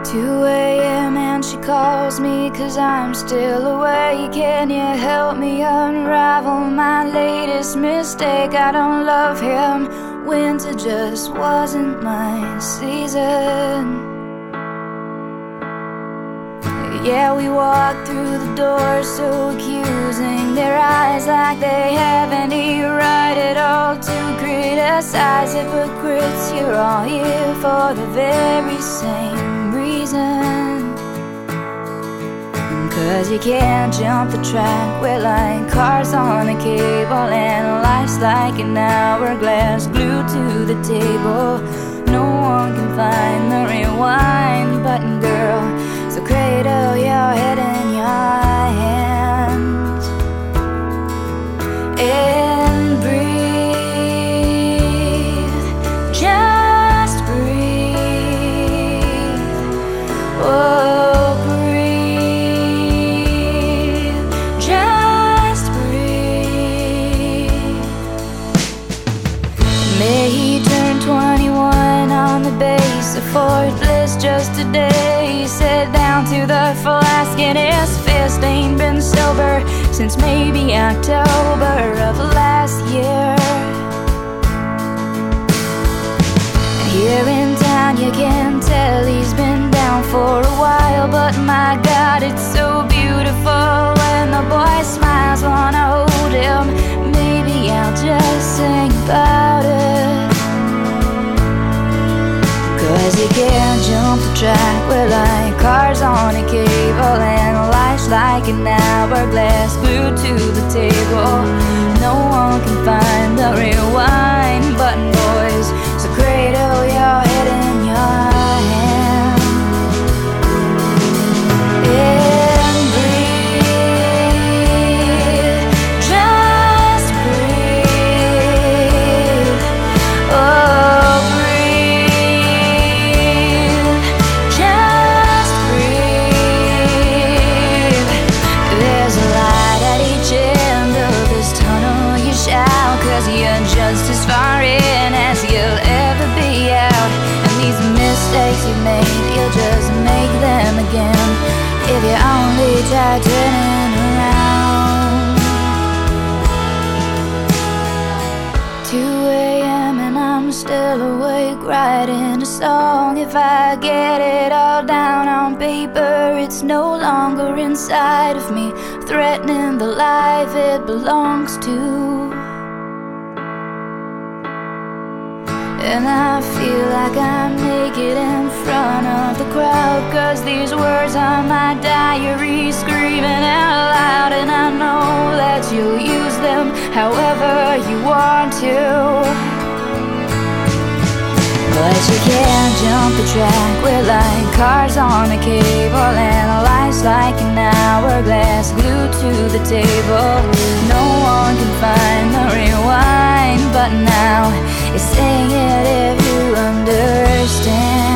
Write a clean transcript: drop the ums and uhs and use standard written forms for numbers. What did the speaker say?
2 a.m. and she calls me 'cause I'm still awake. Can you help me unravel my latest mistake? I don't love him, winter just wasn't my season. Yeah, we walk through the door so accusing, their eyes like they have any right at all to criticize. Hypocrites, you're all here for the very same reason. 'Cause you can't jump the track, we're like cars on a cable, and life's like an hourglass glued to the table. No one can find the rewind button, girl, so cradle your head in your hands and breathe, just breathe. Oh, breathe, just breathe. May he turn 21 on the base of Fort Bliss just today. He sat down to the flask and his fist ain't been sober since maybe October of last year. Here in town you can tell he's been down for a while, but my God, it's so beautiful when the boy smiles. Wanna hold him, maybe I'll just sing about it. 'Cause you can't jump the track, we're like cars on a cable, and life's like an hourglass glued to the table. No one can find the rewind button, boys, so cradle your head in your hand and breathe, just breathe. Oh, breathe, just breathe. There's a light at each end of this tunnel, you shout, 'cause you're just as far in as you'll ever be out. And these mistakes you made, you'll just make them again if you only try turning around. 2 a.m. and I'm still awake writing a song. If I get it all down on paper, it's no longer inside of me, threatening the life it belongs to. And I feel like I'm naked in front of the crowd, 'cause these words are my diary screaming out loud. And I know that you'll use them however you want to, but you can't jump the track, we're like cars on a cable, and life's like an hourglass glued to the table. No one can find the rewind button now. You're saying it if you understand.